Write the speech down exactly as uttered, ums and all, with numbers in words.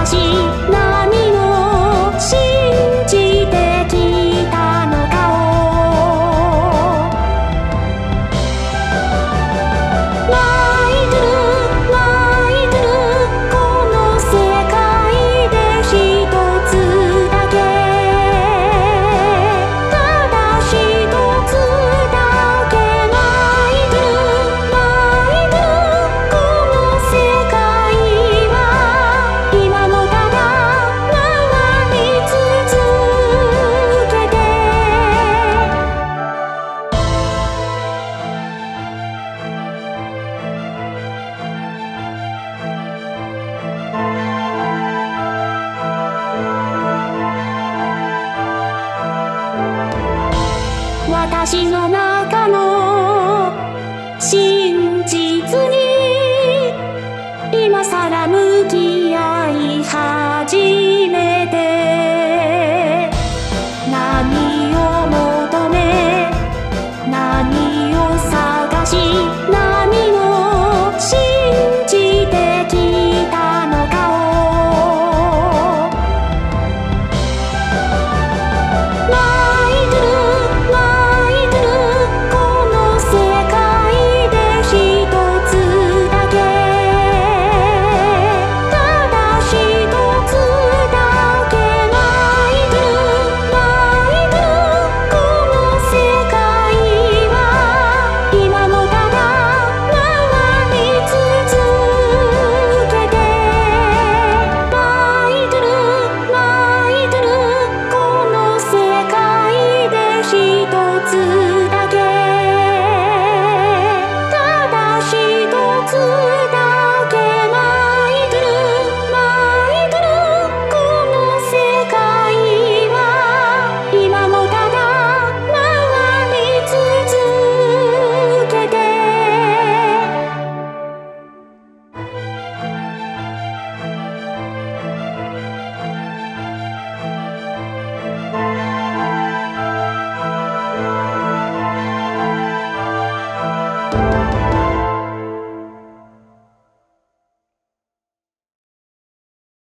私何を信じてきたのかを泣いてる泣いてるこの世界で一つだけただ一つだけ泣いてる泣いてるこの世界は今もただ回り続けて私の中の真実に今さら向き合い始めて